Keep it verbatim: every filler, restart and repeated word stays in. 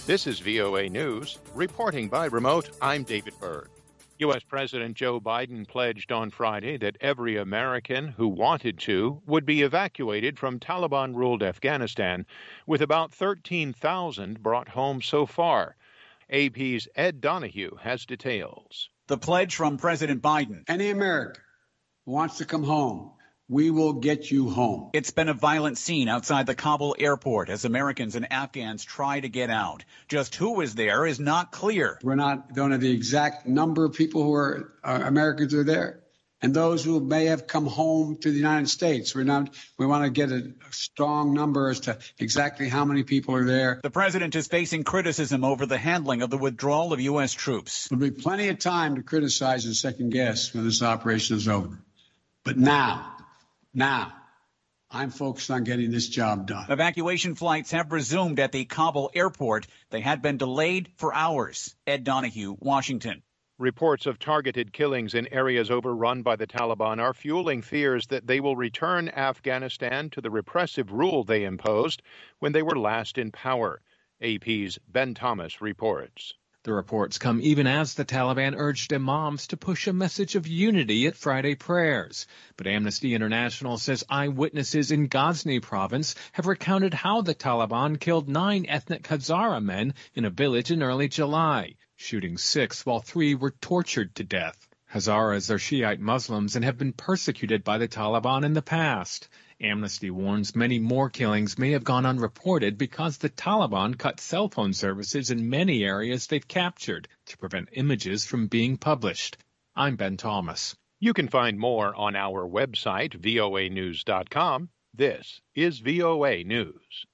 This is V O A News. Reporting by remote, I'm David Byrd. U S. President Joe Biden pledged on Friday that every American who wanted to would be evacuated from Taliban-ruled Afghanistan, with about thirteen thousand brought home so far. A P's Ed Donahue has details. The pledge from President Biden. Any American who wants to come home, we will get you home. It's been a violent scene outside the Kabul airport as Americans and Afghans try to get out. Just who is there is not clear. We're not don't have the exact number of people who are uh, Americans who are there, and those who may have come home to the United States. We're not. We want to get a, a strong number as to exactly how many people are there. The president is facing criticism over the handling of the withdrawal of U S troops. There'll be plenty of time to criticize and second guess when this operation is over. But now. Now, I'm focused on getting this job done. Evacuation flights have resumed at the Kabul airport. They had been delayed for hours. Ed Donahue, Washington. Reports of targeted killings in areas overrun by the Taliban are fueling fears that they will return Afghanistan to the repressive rule they imposed when they were last in power. A P's Ben Thomas reports. The reports come even as the Taliban urged imams to push a message of unity at Friday prayers. But Amnesty International says eyewitnesses in Ghazni province have recounted how the Taliban killed nine ethnic Hazara men in a village in early July, shooting six while three were tortured to death. Hazaras are Shiite Muslims and have been persecuted by the Taliban in the past. Amnesty warns many more killings may have gone unreported because the Taliban cut cell phone services in many areas they've captured to prevent images from being published. I'm Ben Thomas. You can find more on our website, V O A news dot com. This is V O A News.